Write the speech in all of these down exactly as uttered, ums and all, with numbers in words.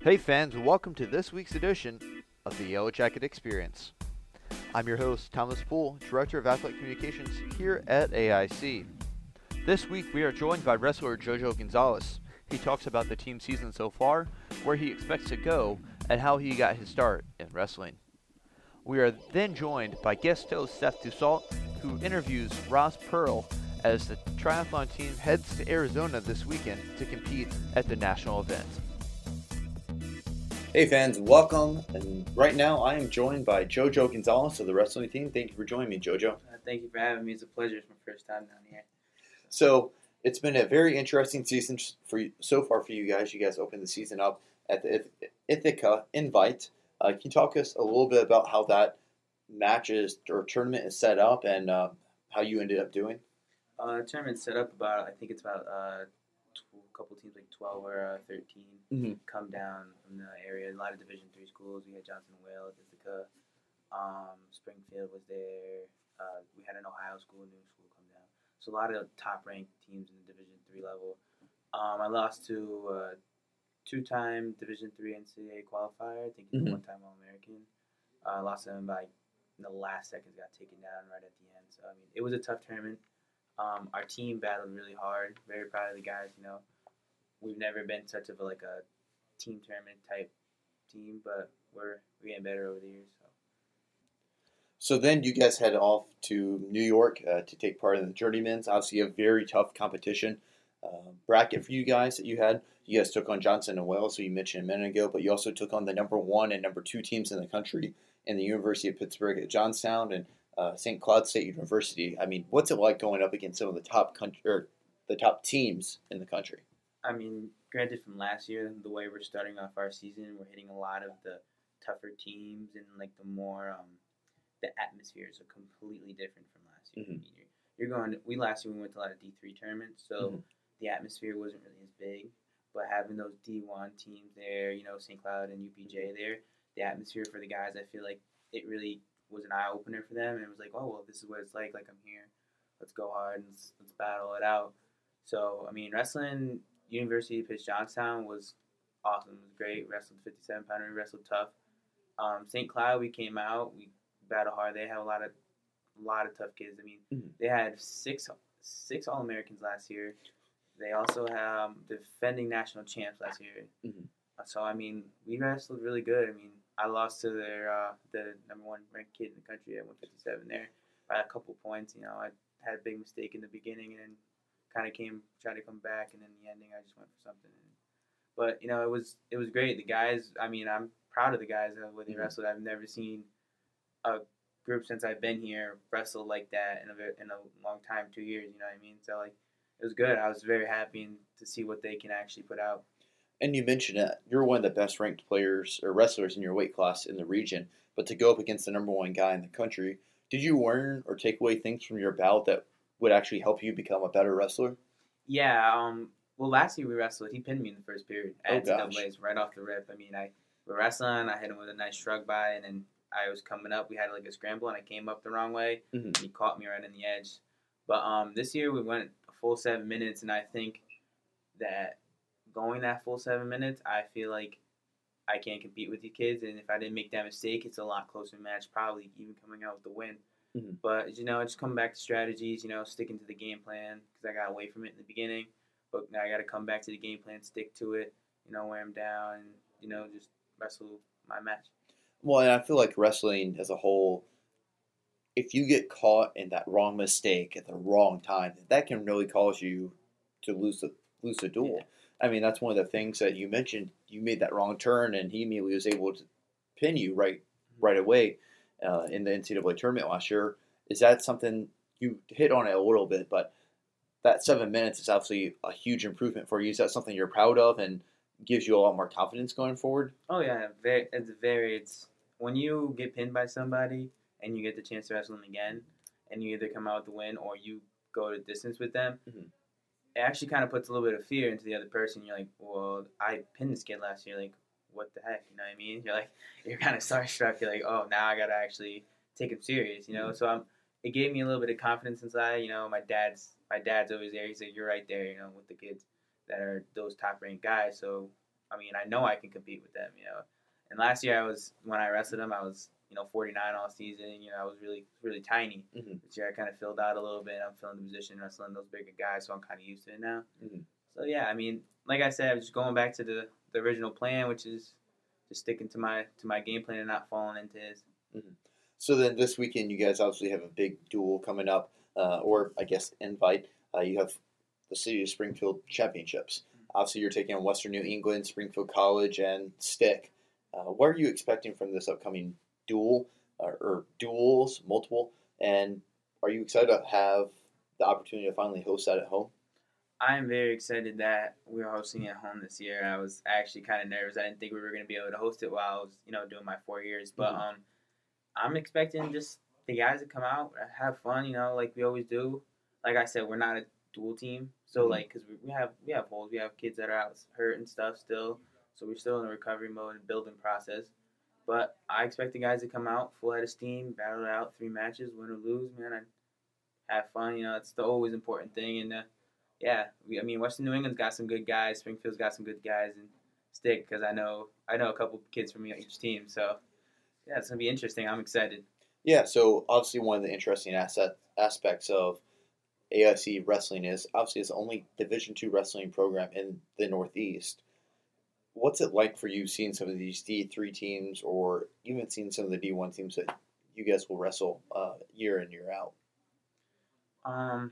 Hey fans, welcome to this week's edition of the Yellow Jacket Experience. I'm your host, Thomas Poole, Director of Athletic Communications here at A I C. This week we are joined by wrestler Jojo Gonzalez. He talks about the team season so far, where he expects to go, and how he got his start in wrestling. We are then joined by guest host Seth Dussault, who interviews Ross Pearl as the triathlon team heads to Arizona this weekend to compete at the national event. Hey fans, welcome. And right now I am joined by Jojo Gonzalez of the wrestling team. Thank you for joining me, Jojo. Uh, thank you for having me. It's a pleasure. It's my first time down here. So it's been a very interesting season for you, so far for you guys. You guys opened the season up at the Ithaca Invite. Uh, can you talk us a little bit about how that match is, or tournament is set up, and uh, how you ended up doing? Uh, tournament's set up about, I think it's about uh, a couple teams, like twelve or uh, thirteen, mm-hmm. come down from the area. A lot of Division three schools. We had Johnson and Wales, Ithaca, um, Springfield was there. Uh, we had an Ohio school, a new school come down. So a lot of top-ranked teams in the Division three level. Um, I lost to uh, two-time Division three N C double A qualifier. I think he's mm-hmm. a one-time All-American. I uh, lost to him by in the last seconds, got taken down right at the end. So, I mean, it was a tough tournament. Um, our team battled really hard. Very proud of the guys, you know. We've never been such of a, like a team tournament type team, but we're, we're getting better over the years. So. So then you guys head off to New York uh, to take part in the Journeyman's. Obviously, a very tough competition uh, bracket for you guys that you had. You guys took on Johnson and Wales, who you mentioned a minute ago, but you also took on the number one and number two teams in the country in the University of Pittsburgh at Johnstown and uh, Saint Cloud State University. I mean, what's it like going up against some of the top country or the top teams in the country? I mean, granted, from last year, the way we're starting off our season, we're hitting a lot of the tougher teams and like the more um, the atmospheres are completely different from last year. Mm-hmm. You're, you're going. We last year we went to a lot of D three tournaments, so mm-hmm. the atmosphere wasn't really as big. But having those D one teams there, you know, Saint Cloud and U P J there, the atmosphere for the guys, I feel like it really was an eye opener for them, and it was like, oh well, this is what it's like. Like I'm here, let's go hard and let's, let's battle it out. So I mean, wrestling University of Pitts Johnstown was awesome. It was great. Wrestled fifty-seven pounder. We wrestled tough. Um, Saint Cloud, we came out. We battled hard. They have a lot of, a lot of tough kids. I mean, mm-hmm. they had six, six All Americans last year. They also have defending national champs last year. Mm-hmm. So I mean, we wrestled really good. I mean, I lost to their uh, the number one ranked kid in the country at one fifty-seven there by a couple points. You know, I had a big mistake in the beginning and then kind of came tried to come back, and in the ending I just went for something. But you know, it was it was great. The guys, I mean, I'm proud of the guys that when they mm-hmm. wrestled. I've never seen a group since I've been here wrestle like that in a in a long time, two years. You know what I mean? So like, it was good. I was very happy to see what they can actually put out. And you mentioned that you're one of the best ranked players or wrestlers in your weight class in the region, but to go up against the number one guy in the country, did you learn or take away things from your bout that would actually help you become a better wrestler? Yeah. Um. Well, last year we wrestled. He pinned me in the first period. Oh, N C double A's right off the rip. I mean, I we were wrestling. I hit him with a nice shrug by, and then I was coming up. We had like a scramble, and I came up the wrong way. Mm-hmm. And he caught me right in the edge. But um, this year we went a full seven minutes, and I think that going that full seven minutes, I feel like I can't compete with you kids. And if I didn't make that mistake, it's a lot closer match, probably even coming out with the win. Mm-hmm. But, you know, just coming back to strategies, you know, sticking to the game plan because I got away from it in the beginning. But now I got to come back to the game plan, stick to it, you know, wear them down, and, you know, just wrestle my match. Well, and I feel like wrestling as a whole, if you get caught in that wrong mistake at the wrong time, that can really cause you to lose the lose the duel. Yeah. I mean, that's one of the things that you mentioned. You made that wrong turn, and he immediately was able to pin you right right away uh, in the N C double A tournament last year. Is that something you hit on it a little bit, but that seven minutes is obviously a huge improvement for you. Is that something you're proud of and gives you a lot more confidence going forward? Oh, yeah. Very, it's very, it's when you get pinned by somebody and you get the chance to wrestle them again, and you either come out with the win or you go to distance with them, mm-hmm. it actually kind of puts a little bit of fear into the other person. You're like, well, I pinned this kid last year. Like, what the heck? You know what I mean? You're like, you're kind of starstruck. You're like, oh, now I got to actually take him serious, you know? Mm-hmm. So I'm, it gave me a little bit of confidence inside. You know, my dad's my dad's always there. He's like, you're right there, you know, with the kids that are those top-ranked guys. So I mean, I know I can compete with them, you know. And last year I was when I wrestled them, I was you know forty-nine all season. You know, I was really really tiny. Mm-hmm. This year I kind of filled out a little bit. I'm feeling the position wrestling those bigger guys, so I'm kind of used to it now. Mm-hmm. So yeah, I mean, like I said, I'm just going back to the, the original plan, which is just sticking to my to my game plan and not falling into his. Mm-hmm. So then this weekend, you guys obviously have a big duel coming up, uh, or I guess invite. Uh, you have the City of Springfield Championships. Obviously, you're taking on Western New England, Springfield College, and Stick. Uh, what are you expecting from this upcoming duel, uh, or duels, multiple? And are you excited to have the opportunity to finally host that at home? I'm very excited that we're hosting it at home this year. I was actually kind of nervous. I didn't think we were going to be able to host it while I was, you know, doing my four years. But Mhm. um, I'm expecting just the guys to come out, have fun, you know, like we always do. Like I said, we're not a dual team, so Mhm. like, cause we, we have we have holes, we have kids that are out hurt and stuff still, so we're still in the recovery mode and building process. But I expect the guys to come out full head of steam, battle it out, three matches, win or lose, man. I have fun, you know, it's the always important thing. And uh, yeah, we, I mean, Western New England's got some good guys, Springfield's got some good guys, and Stick, because I know I know a couple kids from each team, so yeah, it's gonna be interesting. I'm excited. Yeah, so obviously one of the interesting asset aspects of A I C wrestling is obviously it's the only Division two wrestling program in the Northeast. What's it like for you seeing some of these D three teams, or even seeing some of the D one teams that you guys will wrestle uh, year in year out? Um,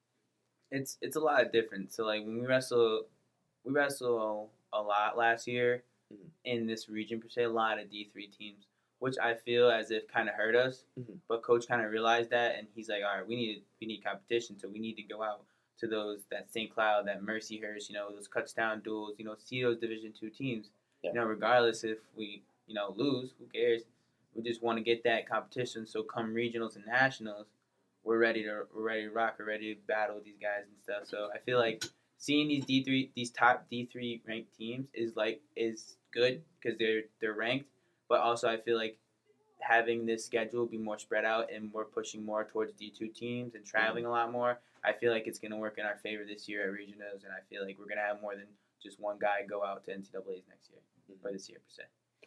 it's it's a lot of different. So like when we wrestle, we wrestle a lot last year Mhm. in this region per se. A lot of D three teams, which I feel as if kind of hurt us. Mhm. But coach kind of realized that, and he's like, all right, we need we need competition, so we need to go out to those that Saint Cloud, that Mercyhurst, you know, those touchdown duels, you know, see those Division two teams. Yeah. You know, regardless if we you know lose, who cares? We just want to get that competition. So come regionals and nationals, we're ready to we're ready to rock. We're ready to battle these guys and stuff. So I feel like seeing these D three these top D three ranked teams is like is good because they're they're ranked, but also I feel like having this schedule be more spread out and we're pushing more towards D two teams and traveling a lot more, I feel like it's going to work in our favor this year at regionals, and I feel like we're going to have more than just one guy go out to N C double A's next year, Mhm. or this year per se.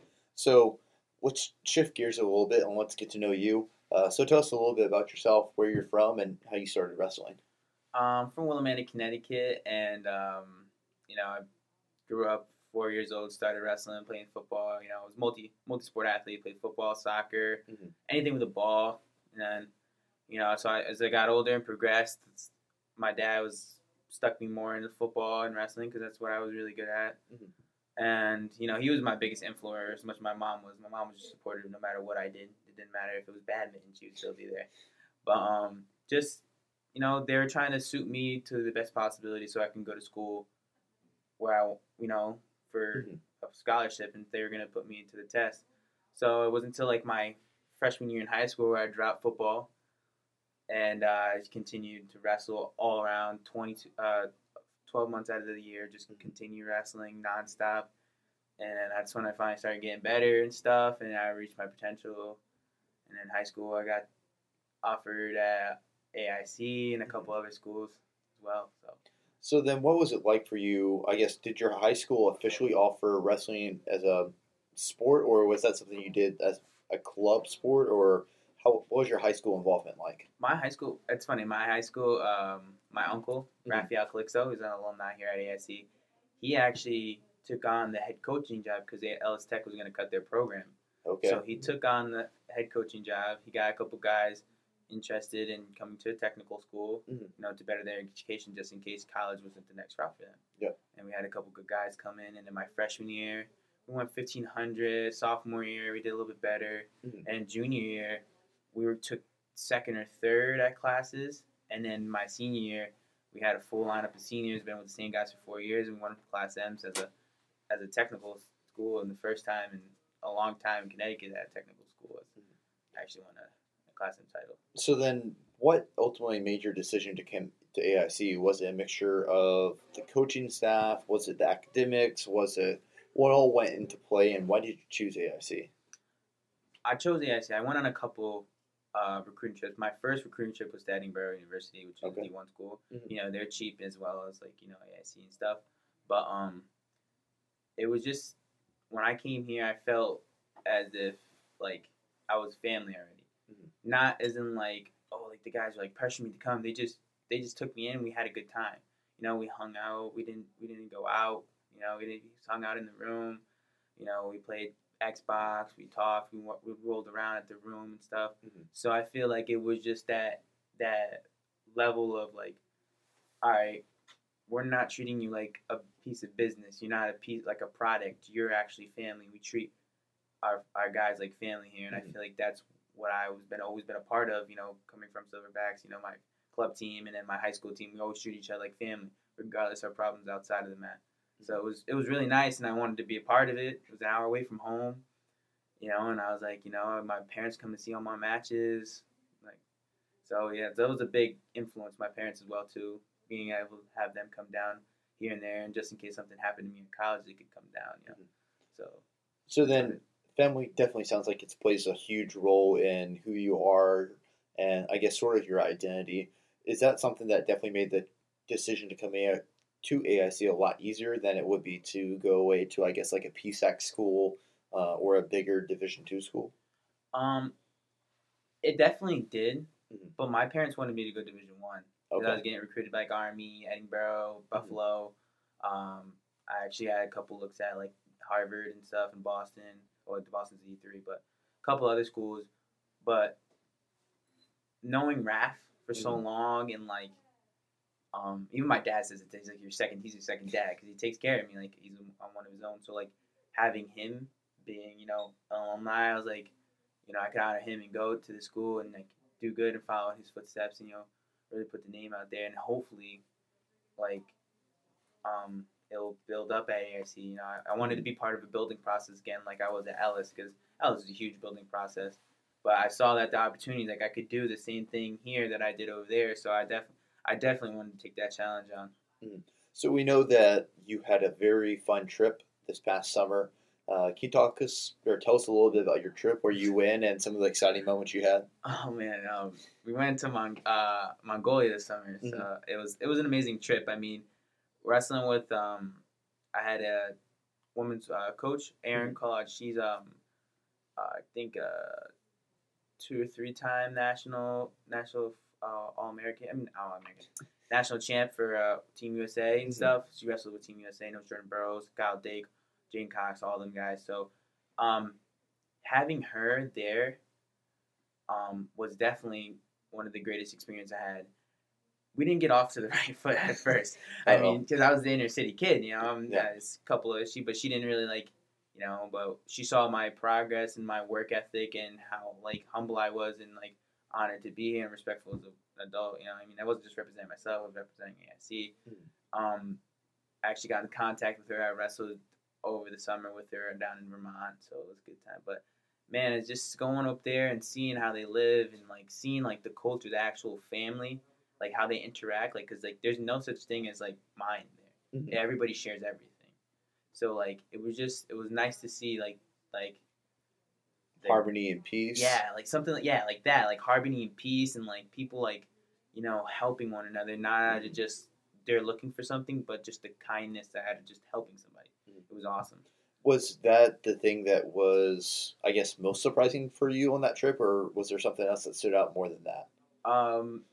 So let's shift gears a little bit and let's get to know you. Uh, so tell us a little bit about yourself, where you're from, and how you started wrestling. Um, from Willimantic, Connecticut, and um, you know, I grew up four years old, started wrestling, playing football. You know, I was multi multi sport athlete, played football, soccer, Mhm. anything with a ball. And then, you know, so I, as I got older and progressed, it's, my dad was stuck me more into football and wrestling because that's what I was really good at. Mhm. And you know, he was my biggest influencer as much as my mom was. My mom was just supportive no matter what I did. It didn't matter if it was badminton; she would still be there. But um, just you know, they were trying to suit me to the best possibility so I can go to school where I, you know, for Mhm. a scholarship, and they were gonna put me into the test. So it wasn't until like my freshman year in high school where I dropped football, and uh, I continued to wrestle all around twenty, uh, twelve months out of the year, just continue wrestling nonstop. And then that's when I finally started getting better and stuff, and I reached my potential. And in high school, I got offered at A I C and a couple other schools as well. So So then, what was it like for you? I guess did your high school officially offer wrestling as a sport, or was that something you did as a club sport, or how what was your high school involvement like? my high school, it's funny, my high school, um, my uncle, Mhm. Raphael Calixto, who's an alumni here at A I C, he actually took on the head coaching job because Ellis Tech was going to cut their program. Okay. So he took on the head coaching job. He got a couple guys interested in coming to a technical school, Mhm. you know, to better their education just in case college wasn't the next route for them. Yeah. And we had a couple good guys come in. And in my freshman year, we went fifteen hundred. Sophomore year, we did a little bit better. Mhm. And junior year, we were took second or third at classes. And then my senior year, we had a full lineup of seniors, been with the same guys for four years, and won Class M's as a as a technical school, and the first time in a long time in Connecticut that technical school was actually won a, a Class M title. So then, what ultimately made your decision to come to A I C? Was it a mixture of the coaching staff? Was it the academics? Was it what all went into play, and why did you choose A I C? I chose A I C. I went on a couple uh, recruiting trips. My first recruiting trip was to Edinburgh University, which is Okay. a D one school. Mhm. You know, they're cheap as well as like you know A I C and stuff. But um, it was just when I came here, I felt as if like I was family already. Mm-hmm. Not as in like, oh, like the guys were like pressuring me to come. They just they just took me in. We had a good time. You know, we hung out. We didn't we didn't go out. You know, we didn't we just hung out in the room. You know, we played Xbox. We talked. We we rolled around at the room and stuff. Mm-hmm. So I feel like it was just that that level of like, all right, we're not treating you like a piece of business. You're not a piece like a product. You're actually family. We treat our our guys like family here, and mm-hmm. I feel like that's what I was been always been a part of. You know, coming from Silverbacks, you know, my club team and then my high school team, we always treat each other like family, regardless of problems outside of the mat. Mm-hmm. So it was it was really nice, and I wanted to be a part of it. It was an hour away from home, you know, and I was like, you know, my parents come to see all my matches, like, so yeah, that was a big influence. My parents as well too. Being able to have them come down here and there, and just in case something happened to me in college, they could come down. You know, mm-hmm. so. So then, family definitely sounds like it plays a huge role in who you are, and I guess sort of your identity. Is that something that definitely made the decision to come a- to A I C a lot easier than it would be to go away to, I guess, like a P SAC school uh, or a bigger Division two school? Um, it definitely did, mm-hmm. but my parents wanted me to go Division one. Okay. I was getting recruited by like Army, Edinburgh, Buffalo. Mm-hmm. Um, I actually had a couple looks at like Harvard and stuff in Boston, or the Boston's E three, but a couple other schools. But knowing Raph for mm-hmm. so long, and like, um, even my dad says it's like your second. He's your second dad because he takes care of me. Like he's on one of his own. So like having him being, you know, an alumni, I was like, you know, I could honor him and go to the school and like do good and follow his footsteps, and you know, really put the name out there, and hopefully, like, um, it'll build up at A I C. You know, I, I wanted to be part of a building process again, like I was at Ellis, because Ellis is a huge building process. But I saw that the opportunity, like I could do the same thing here that I did over there. So I def, I definitely wanted to take that challenge on. Mm-hmm. So we know that you had a very fun trip this past summer. Uh, can you talk us or tell us a little bit about your trip, where you went, and some of the exciting moments you had? Oh man, um, we went to Mon- uh, Mongolia this summer. So mm-hmm. it was it was an amazing trip. I mean, wrestling with um, I had a women's uh, coach, Erin mm-hmm. Collard. She's um, uh, I think uh, two or three time national national uh, All American. I mean, All American national champ for uh, Team U S A and mm-hmm. stuff. She wrestled with Team U S A. Knows Jordan Burroughs, Kyle Dake, Jane Cox, all them guys. So, um, having her there um, was definitely one of the greatest experiences I had. We didn't get off to the right foot at first. I mean, because I was the inner city kid, you know. Um, yeah. A couple of she, but she didn't really like, you know. But she saw my progress and my work ethic and how like humble I was and like honored to be here and respectful as an adult. You know, I mean, I wasn't just representing myself; I was representing A I C. Mm-hmm. Um, I actually got in contact with her. I wrestled over the summer with her down in Vermont, so it was a good time. But man, it's just going up there and seeing how they live and like seeing like the culture, the actual family, like how they interact, like because like there's no such thing as like mine there. Mm-hmm. Everybody shares everything. So like it was just it was nice to see like like the, harmony and peace. Yeah, like something like yeah, like that, like harmony and peace, and like people like you know helping one another, not out of just they're looking for something, but just the kindness that out of just helping somebody. It was awesome. Was that the thing that was, I guess, most surprising for you on that trip, or was there something else that stood out more than that? Um,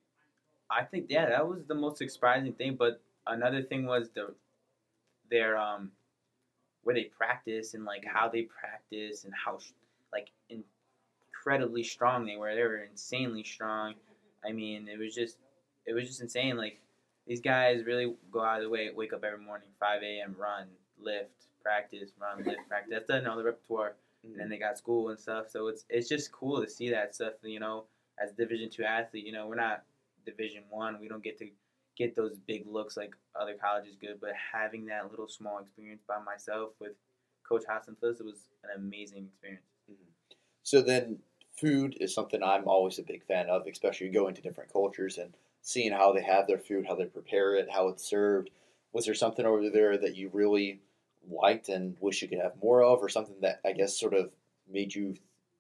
I think yeah, that was the most surprising thing. But another thing was the their um where they practice and like how they practice and how like incredibly strong they were. They were insanely strong. I mean, it was just it was just insane. Like these guys really go out of the way, wake up every morning, five a.m., run, lift, practice, run, lift, practice. That's done all the repertoire, mm-hmm. and then they got school and stuff. So it's it's just cool to see that stuff. You know, as a Division two athlete, you know, we're not Division one. We don't get to get those big looks like other colleges good. But having that little small experience by myself with Coach Hassan Phillips, it was an amazing experience. Mm-hmm. So then, food is something I'm always a big fan of, especially going to different cultures and seeing how they have their food, how they prepare it, how it's served. Was there something over there that you really liked and wish you could have more of, or something that I guess sort of made you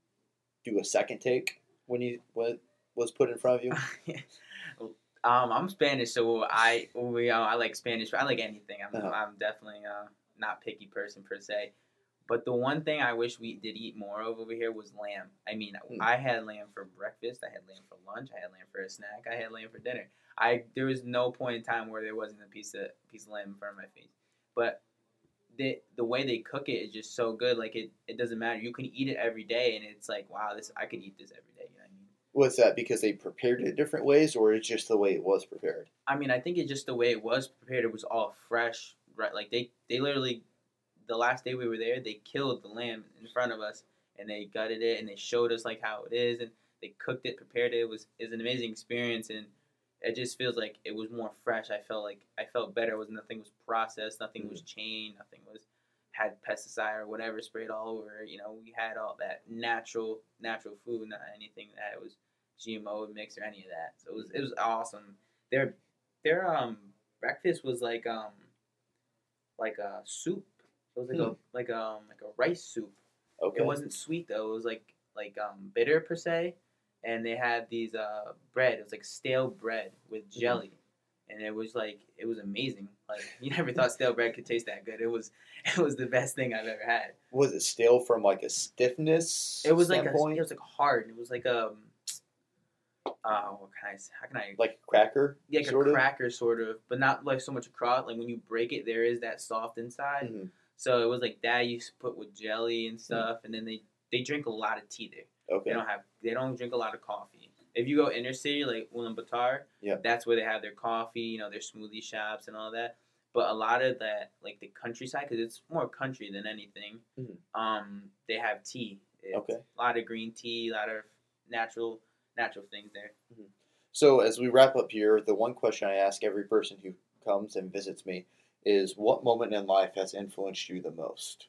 do a second take when you when it was put in front of you? um, I'm Spanish, so I we uh, I like Spanish. I like anything. I'm uh-huh. I'm definitely uh, not picky person per se. But the one thing I wish we did eat more of over here was lamb. I mean, Hmm. I had lamb for breakfast. I had lamb for lunch. I had lamb for a snack. I had lamb for dinner. I there was no point in time where there wasn't a piece of piece of lamb in front of my face. But the the way they cook it is just so good. Like it, it doesn't matter. You can eat it every day, and it's like, wow, this I could eat this every day. You know what I mean? Was that because they prepared it different ways, or it's just the way it was prepared? I mean, I think it's just the way it was prepared. It was all fresh, right? Like they they literally. The last day we were there, they killed the lamb in front of us, and they gutted it, and they showed us like how it is, and they cooked it, prepared it. It was is an amazing experience, and it just feels like it was more fresh. I felt like I felt better. It was nothing was processed, nothing was chained, nothing was had pesticide or whatever sprayed all over. You know, we had all that natural natural food, not anything that was G M O mixed or any of that. So it was it was awesome. Their their um breakfast was like um like a soup. It was like Hmm. a like um like a rice soup. Okay. It wasn't sweet though. It was like like um bitter per se, and they had these uh bread. It was like stale bread with jelly, and it was like it was amazing. Like you never thought stale bread could taste that good. It was it was the best thing I've ever had. Was it stale from like a stiffness? It was like a, standpoint? it was like hard. It was like um uh what can I say? How can I like a cracker, yeah, like sort a of? cracker sort of, but not like so much a crust. Like when you break it, there is that soft inside. Mhm. So it was like that you put with jelly and stuff, and then they, they drink a lot of tea there. Okay. They don't have they don't drink a lot of coffee. If you go inner city like Ulaanbaatar, Yeah. that's where they have their coffee, you know, their smoothie shops and all that. But a lot of that, like the countryside, because it's more country than anything, Mhm. um, they have tea. It's Okay. A lot of green tea, a lot of natural natural things there. So as we wrap up here, the one question I ask every person who comes and visits me is, what moment in life has influenced you the most?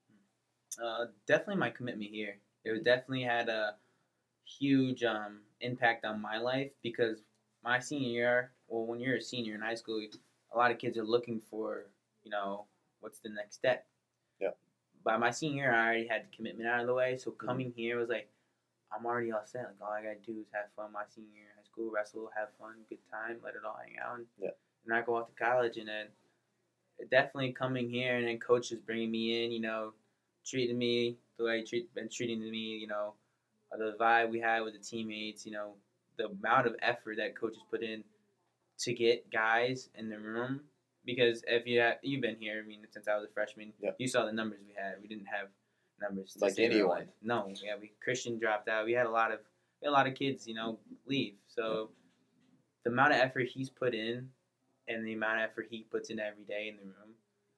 Uh, definitely my commitment here. It definitely had a huge um, impact on my life because my senior year, well, when you're a senior in high school, a lot of kids are looking for, you know, what's the next step. Yeah. By my senior year, I already had the commitment out of the way, so coming mm-hmm. here was like, I'm already all set. Like, all I gotta do is have fun my senior year in high school, wrestle, have fun, good time, let it all hang out, and, yeah. and I go off to college. And then definitely coming here, and then coach is bringing me in, you know, treating me the way he treat, been treating me, you know, the vibe we had with the teammates, you know, the amount of effort that coaches put in to get guys in the room. Because if you have, you've been here, I mean, since I was a freshman, yep. you saw the numbers we had. We didn't have numbers to like anyone. No, yeah, we Christian dropped out. We had a lot of we had a lot of kids, you know, leave. So yep. the amount of effort he's put in, and the amount of effort he puts in every day in the room,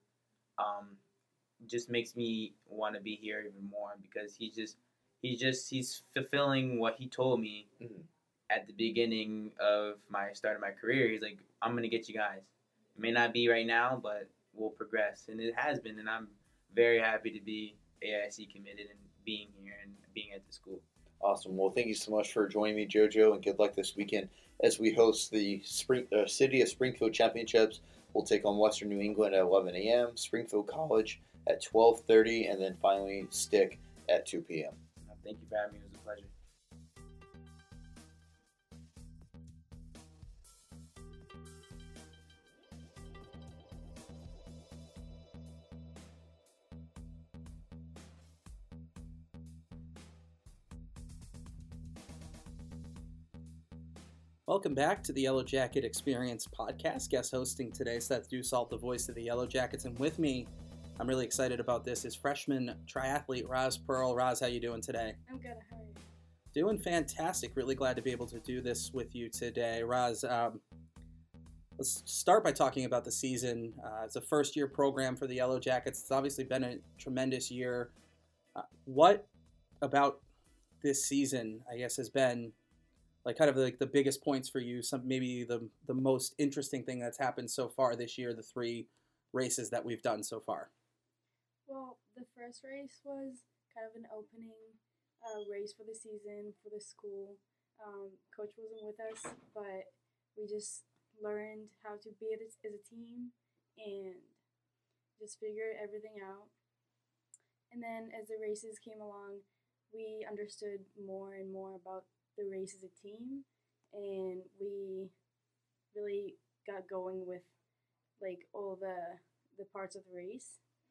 um, just makes me want to be here even more because he's just he's just he's fulfilling what he told me mm-hmm. at the beginning of my start of my career. He's like, I'm gonna get you guys. It may not be right now, but we'll progress, and it has been, and I'm very happy to be A I C committed and being here and being at the school. Awesome. Well, thank you so much for joining me, JoJo, and good luck this weekend as we host the Spring, uh, City of Springfield Championships. We'll take on Western New England at eleven a.m., Springfield College at twelve thirty, and then finally Stick at two p.m. Thank you for having me. It was a pleasure. Welcome back to the Yellow Jacket Experience podcast. Guest hosting today, Seth Dussault, the voice of the Yellow Jackets. And with me, I'm really excited about this, is freshman triathlete Roz Pearl. Roz, how you doing today? I'm good. How are you? Doing fantastic. Really glad to be able to do this with you today. Roz, um, let's start by talking about the season. Uh, it's a first-year program for the Yellow Jackets. It's obviously been a tremendous year. Uh, what about this season, I guess, has been like kind of like the biggest points for you, some maybe the the most interesting thing that's happened so far this year, the three races that we've done so far? Well, the first race was kind of an opening uh, race for the season for the school. Um, Coach wasn't with us, but we just learned how to be as, as a team and just figured everything out. And then as the races came along, we understood more and more about the race as a team, and we really got going with like all the the parts of the race.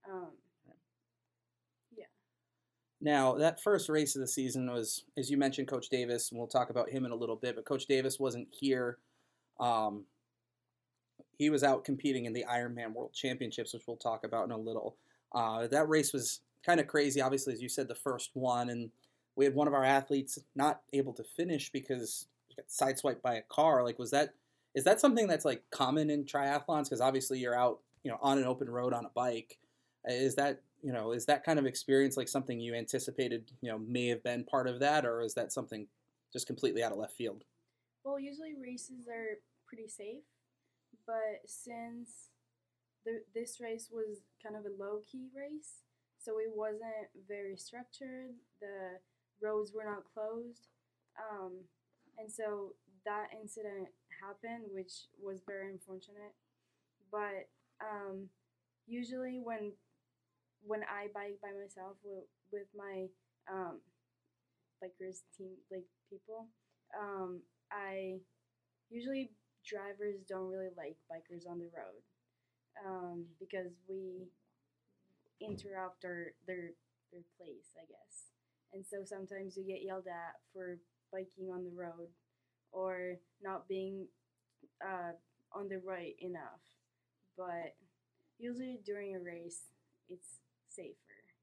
Um, yeah. Now, that first race of the season was, as you mentioned, Coach Davis, and we'll talk about him in a little bit, but Coach Davis wasn't here. Um, he was out competing in the Ironman World Championships, which we'll talk about in a little. Uh, that race was kind of crazy, obviously, as you said, the first one, and we had one of our athletes not able to finish because he got sideswiped by a car. Like, was that, is that something that's like common in triathlons? Because obviously you're out, you know, on an open road on a bike. Is that, you know, is that kind of experience like something you anticipated, you know, may have been part of that, or is that something just completely out of left field? Well, usually races are pretty safe, but since the, this race was kind of a low-key race, so it wasn't very structured, the roads were not closed, um, and so that incident happened, which was very unfortunate. But um, usually when when I bike by myself with, with my um, bikers team, like people, um, I usually drivers don't really like bikers on the road um, because we interrupt our, their their place, I guess. And so sometimes you get yelled at for biking on the road or not being uh, on the right enough. But usually during a race, it's safer.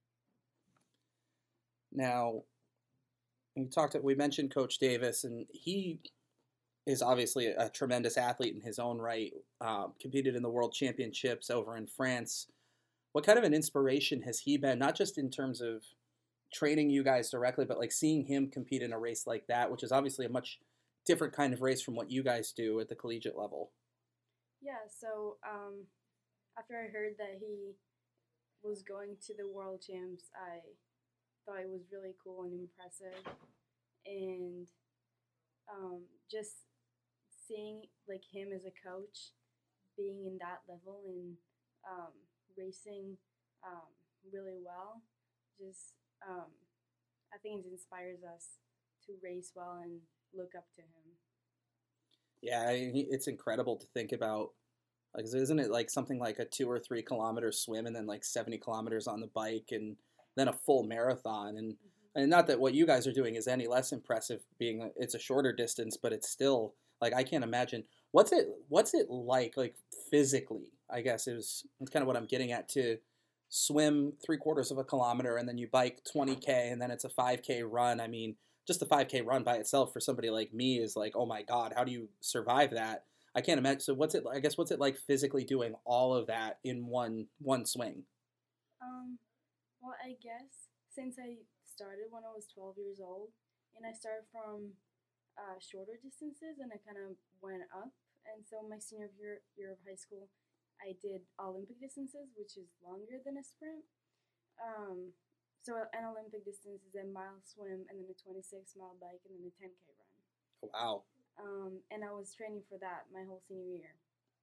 Now, we talked. We mentioned Coach Davis, and he is obviously a tremendous athlete in his own right. Um, competed in the World Championships over in France. What kind of an inspiration has he been? Not just in terms of training you guys directly, but like seeing him compete in a race like that, which is obviously a much different kind of race from what you guys do at the collegiate level. Yeah. So um, after I heard that he was going to the World Champs, I thought it was really cool and impressive, and um, just seeing like him as a coach, being in that level and um, racing um, really well, just um, I think it inspires us to race well and look up to him. Yeah, it's incredible to think about. Like, isn't it like something like a two or three kilometer swim and then like seventy kilometers on the bike and then a full marathon? And mm-hmm. and not that what you guys are doing is any less impressive, being a, it's a shorter distance, but it's still like I can't imagine what's it what's it like like physically. I guess is it's kind of what I'm getting at, to swim three quarters of a kilometer and then you bike twenty K and then it's a five K run. I mean, just the five K run by itself for somebody like me is like, oh my God, how do you survive that? I can't imagine. So what's it? I guess what's it like physically doing all of that in one one swing? Um, well, I guess since I started when I was twelve years old, and I started from uh, shorter distances, and I kind of went up. And so my senior year, year of high school, I did Olympic distances, which is longer than a sprint. Um, so an Olympic distance is a mile swim, and then a twenty-six mile bike, and then a ten K run. Wow. Um, and I was training for that my whole senior year.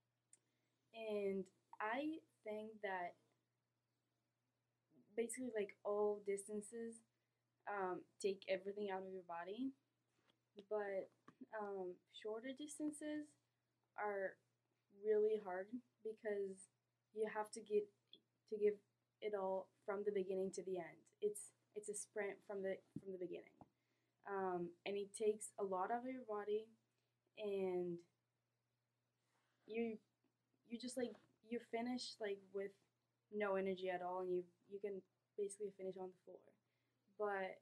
And I think that basically like all distances um, take everything out of your body, but um, shorter distances are really hard because you have to get to give it all from the beginning to the end. It's it's a sprint from the from the beginning, um, and it takes a lot out of your body. And you you just like you finish like with no energy at all, and you you can basically finish on the floor, but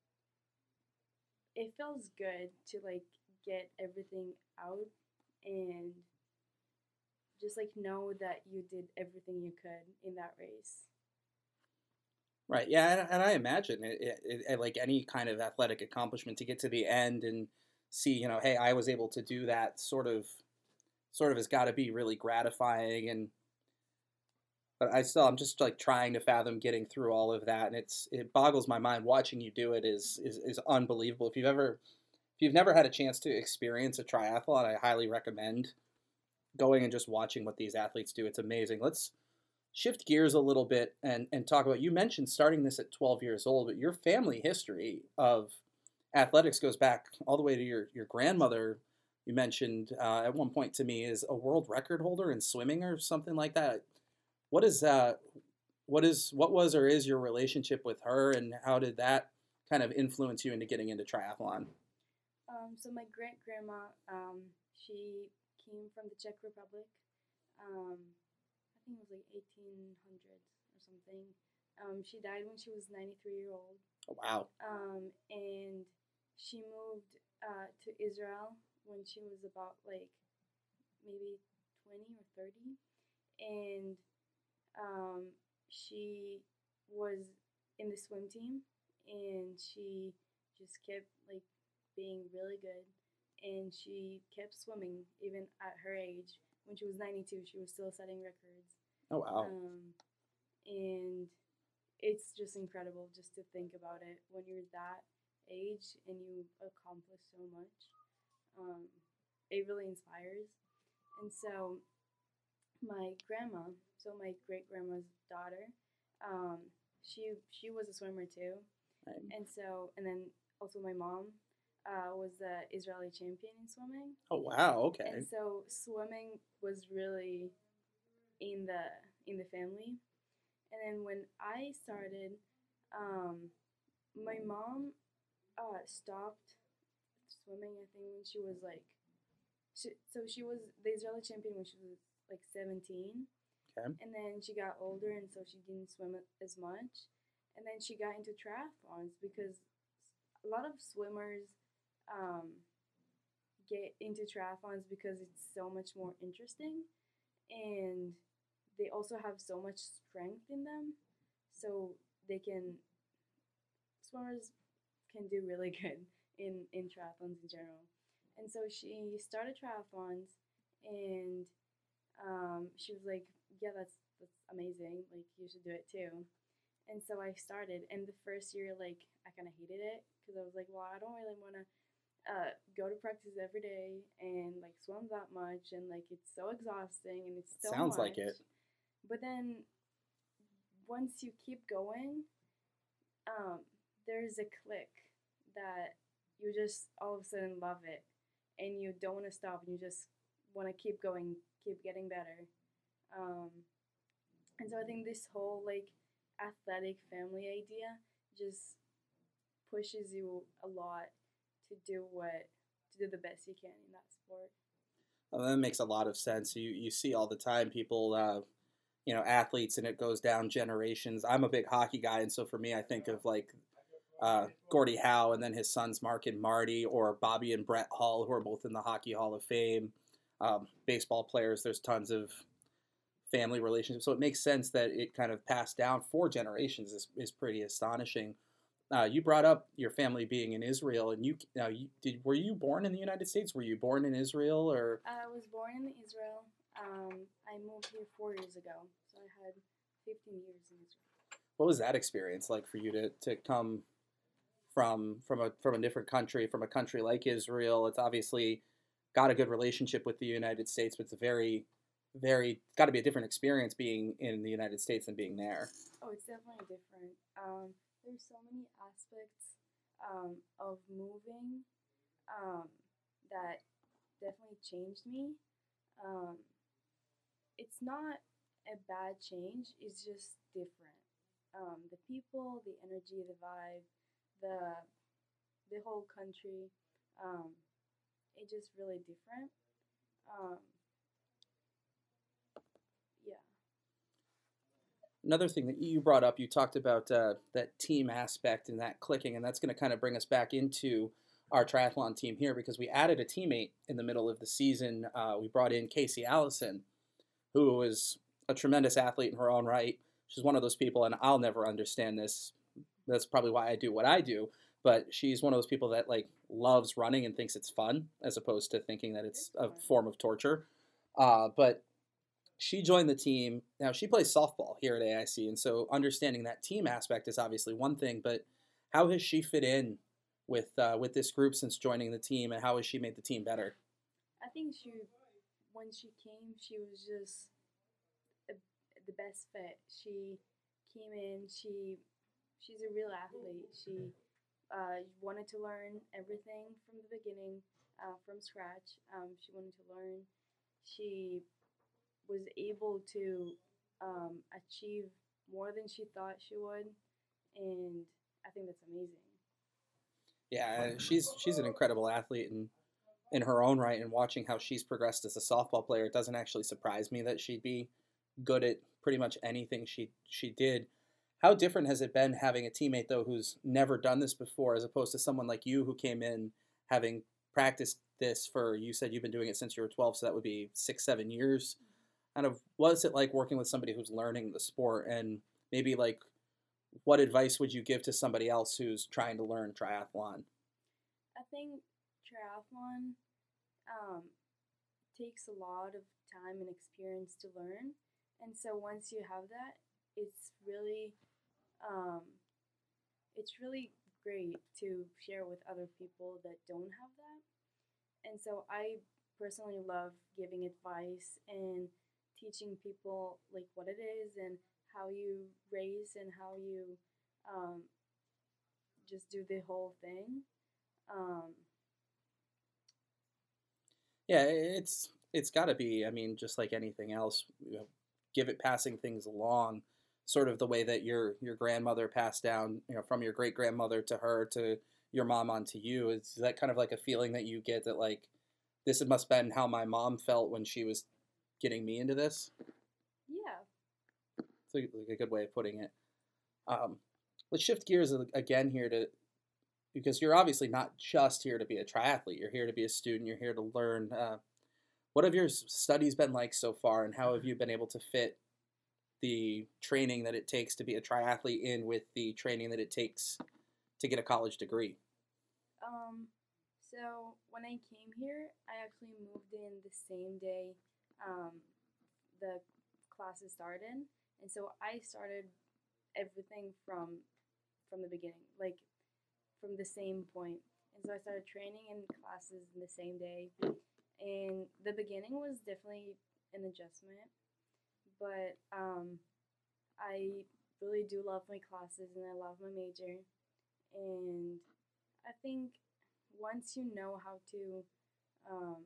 it feels good to like get everything out and just like know that you did everything you could in that race. Right. Yeah, and, and I imagine it, it, it, like any kind of athletic accomplishment, to get to the end and see, you know, hey, I was able to do that, sort of, sort of has got to be really gratifying. And but I still, I'm just like trying to fathom getting through all of that, and it's it boggles my mind. Watching you do it is is is unbelievable. If you've ever, if you've never had a chance to experience a triathlon, I highly recommend going and just watching what these athletes do. It's amazing. Let's shift gears a little bit and and talk about. You mentioned starting this at twelve years old, but your family history of athletics goes back all the way to your, your grandmother. You mentioned uh, at one point to me is a world record holder in swimming or something like that. What is uh, what is what was or is your relationship with her, and how did that kind of influence you into getting into triathlon? Um, so my great grandma, um, she came from the Czech Republic. Um, I think it was like eighteen hundreds or something. Um, she died when she was ninety-three year old. Oh, wow. Um, and she moved uh, to Israel when she was about like maybe twenty or thirty. And um, she was in the swim team, and she just kept like being really good, and she kept swimming even at her age. When she was ninety-two, she was still setting records. Oh, wow. Um, and it's just incredible just to think about it when you're that age and you accomplish so much. Um, it really inspires. And so my grandma, so my great grandma's daughter, um, she she was a swimmer too, Right. and so and then also my mom uh, was the Israeli champion in swimming, Oh, wow. Okay. and so swimming was really in the in the family. And then when I started, um, my mom uh, stopped swimming. I think when she was like, she, so she was the Israeli champion when she was like seventeen. Okay. And then she got older, and so she didn't swim as much. And then she got into triathlons because a lot of swimmers um, get into triathlons because it's so much more interesting, and they also have so much strength in them, so they can swimmers can do really good in in triathlons in general. And so she started triathlons, and um, she was like, "Yeah, that's that's amazing. Like you should do it too." And so I started, and the first year, like I kind of hated it because I was like, "Well, I don't really want to uh, go to practice every day and like swim that much, and like it's so exhausting and it's so Sounds much." like it. But then once you keep going, um, there's a click that you just all of a sudden love it, and you don't want to stop, and you just want to keep going, keep getting better. Um, and so I think this whole like athletic family idea just pushes you a lot to do what to do the best you can in that sport. Well, that makes a lot of sense. You you see all the time people, uh, you know, athletes, and it goes down generations. I'm a big hockey guy, and so for me, I think of like uh, Gordie Howe, and then his sons Mark and Marty, or Bobby and Brett Hull, who are both in the Hockey Hall of Fame. Um, baseball players, there's tons of family relationships, so it makes sense that it kind of passed down four generations. is, is pretty astonishing. Uh, you brought up your family being in Israel, and you, uh, you did. Were you born in the United States? Were you born in Israel, or? I was born in Israel. Um, I moved here four years ago, so I had fifteen years in Israel. What was that experience like for you to, to come from from a from a different country, from a country like Israel? It's obviously got a good relationship with the United States, but it's a very, very got to be a different experience being in the United States than being there. Oh, it's definitely different. Um, there's so many aspects um, of moving um, that definitely changed me. Um, it's not a bad change. It's just different. Um, the people, the energy, the vibe, the the whole country. Um, it's just really different. Um, yeah. Another thing that you brought up, you talked about uh, that team aspect and that clicking, and that's going to kind of bring us back into our triathlon team here because we added a teammate in the middle of the season. Uh, we brought in Casey Allison, who was a tremendous athlete in her own right. She's one of those people, and I'll never understand this. That's probably why I do what I do. But she's one of those people that like loves running and thinks it's fun, as opposed to thinking that it's a form of torture. Uh, but she joined the team. Now she plays softball here at A I C, and so understanding that team aspect is obviously one thing. But how has she fit in with uh, with this group since joining the team, and how has she made the team better? I think she, when she came, she was just a, the best fit. She came in. She, she's a real athlete. She uh, wanted to learn everything from the beginning, uh, from scratch. Um, she wanted to learn. She was able to um, achieve more than she thought she would, and I think that's amazing. Yeah, she's she's an incredible athlete in in her own right, and watching how she's progressed as a softball player, it doesn't actually surprise me that she'd be good at pretty much anything she she did. How different has it been having a teammate though who's never done this before, as opposed to someone like you who came in having practiced this for, you said you've been doing it since you were twelve, so that would be six, seven years. Kind of, what's it like working with somebody who's learning the sport, and maybe like what advice would you give to somebody else who's trying to learn triathlon? I think triathlon um, takes a lot of time and experience to learn, and so once you have that, it's really um, it's really great to share with other people that don't have that. And so I personally love giving advice and teaching people like what it is and how you race and how you um, just do the whole thing. Um, Yeah, it's it's got to be. I mean, just like anything else, you know, give it passing things along, sort of the way that your your grandmother passed down, you know, from your great grandmother to her to your mom onto you. Is that kind of like a feeling that you get that like this must have been how my mom felt when she was getting me into this? yeah. It's like, like a good way of putting it. Um, let's shift gears a- again here to, because you're obviously not just here to be a triathlete. You're here to be a student. You're here to learn. Uh, what have your s- studies been like so far, and how have you been able to fit the training that it takes to be a triathlete in with the training that it takes to get a college degree? Um, so when I came here, I actually moved in the same day um, the classes started, and so I started everything from from the beginning, like from the same point. And so I started training in classes in the same day, and the beginning was definitely an adjustment, but um, I really do love my classes and I love my major, and I think once you know how to um,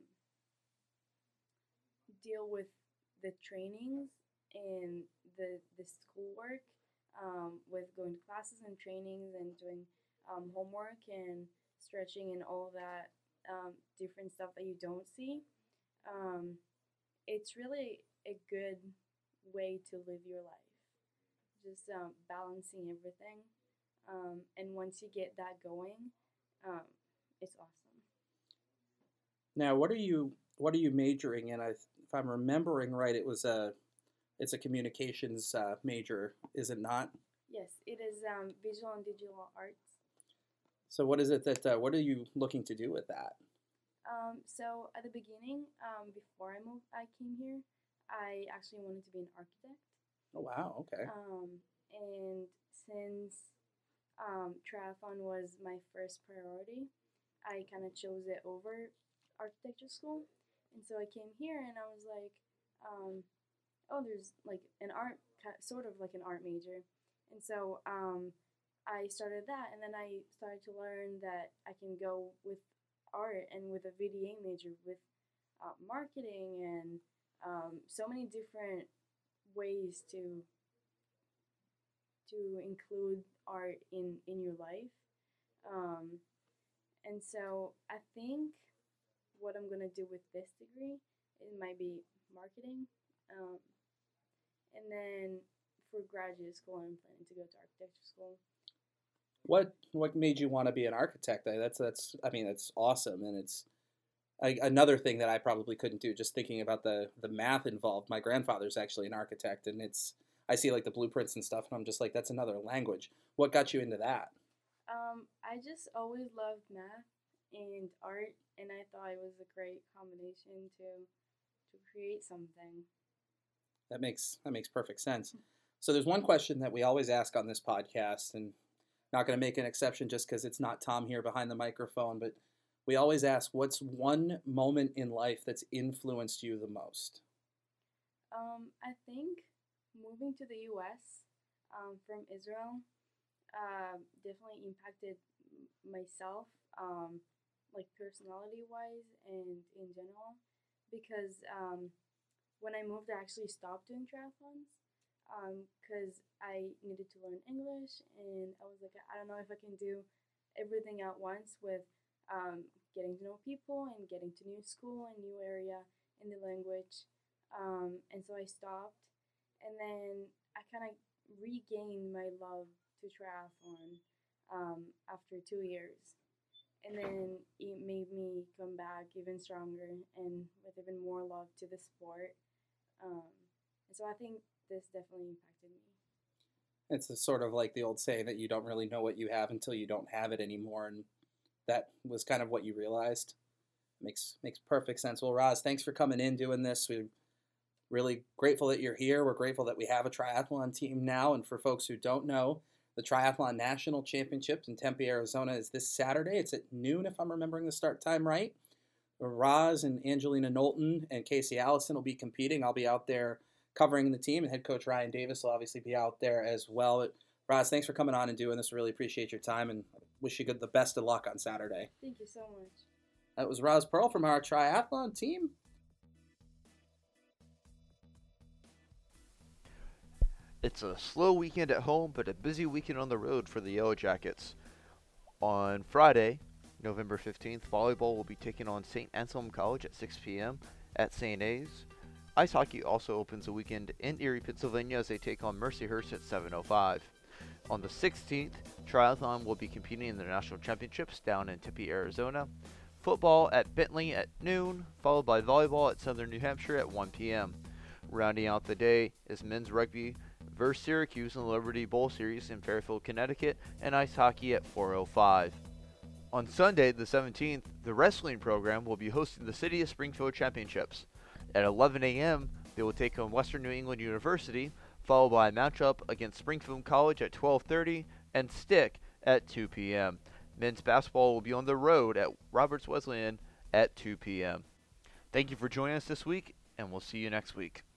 deal with the trainings and the the schoolwork, um, with going to classes and trainings and doing um, homework and stretching and all that um, different stuff that you don't see, um, it's really a good way to live your life. Just um, balancing everything, um, and once you get that going, um, it's awesome. Now, what are you what are you majoring in? I, if I'm remembering right, it was a it's a communications uh, major, is it not? Yes, it is um, visual and digital arts. So, what is it that uh, what are you looking to do with that? Um, so at the beginning, um, before I moved, I came here, I actually wanted to be an architect. Oh, wow. Okay. Um, and since um, triathlon was my first priority, I kind of chose it over architecture school. And so I came here and I was like, um, oh, there's like an art, sort of like an art major. And so um, I started that, and then I started to learn that I can go with art and with a V D A major with uh, marketing and um, so many different ways to to include art in in your life. Um, and so I think what I'm gonna do with this degree, it might be marketing. Um, and then for graduate school, I'm planning to go to architecture school. What what made you want to be an architect? I- That's that's I mean, that's awesome, and it's I, another thing that I probably couldn't do. Just thinking about the the math involved. My grandfather's actually an architect, and it's I see like the blueprints and stuff, and I'm just like, that's another language. What got you into that? Um, I just always loved math and art, and I thought it was a great combination to to create something. That makes that makes perfect sense. So there's one question that we always ask on this podcast, and not going to make an exception just because it's not Tom here behind the microphone, but we always ask, what's one moment in life that's influenced you the most? Um, I think moving to the U S um, from Israel uh, definitely impacted m- myself, um, like personality wise and in general, because um, when I moved, I actually stopped doing triathlons. because I needed to learn English, and I was like, I don't know if I can do everything at once with um, getting to know people and getting to new school and new area in the language. Um, and so I stopped, and then I kind of regained my love to triathlon um, after two years. And then it made me come back even stronger and with even more love to the sport. Um, and so I think this definitely impacted me. It's a sort of like the old saying that you don't really know what you have until you don't have it anymore, and that was kind of what you realized. Makes makes perfect sense. Well, Roz, thanks for coming in, doing this. We're really grateful that you're here. We're grateful that we have a triathlon team now, and for folks who don't know, the Triathlon National Championships in Tempe, Arizona is this Saturday. It's at noon, if I'm remembering the start time right. Roz and Angelina Knowlton and Casey Allison will be competing. I'll be out there covering the team, and head coach Ryan Davis will obviously be out there as well. But Roz, thanks for coming on and doing this. Really appreciate your time, and wish you good the best of luck on Saturday. Thank you so much. That was Roz Pearl from our triathlon team. It's a slow weekend at home, but a busy weekend on the road for the Yellow Jackets. On Friday, November fifteenth, volleyball will be taking on Saint Anselm College at six p.m. at Saint A's. Ice hockey also opens the weekend in Erie, Pennsylvania as they take on Mercyhurst at seven oh five. On the sixteenth, triathlon will be competing in the national championships down in Tempe, Arizona. Football at Bentley at noon, followed by volleyball at Southern New Hampshire at one p.m. Rounding out the day is men's rugby versus Syracuse in the Liberty Bowl Series in Fairfield, Connecticut, and ice hockey at four oh five. On Sunday, the seventeenth, the wrestling program will be hosting the City of Springfield Championships. At eleven a.m., they will take on Western New England University, followed by a matchup against Springfield College at twelve thirty and Stick at two p.m. Men's basketball will be on the road at Roberts Wesleyan at two p.m. Thank you for joining us this week, and we'll see you next week.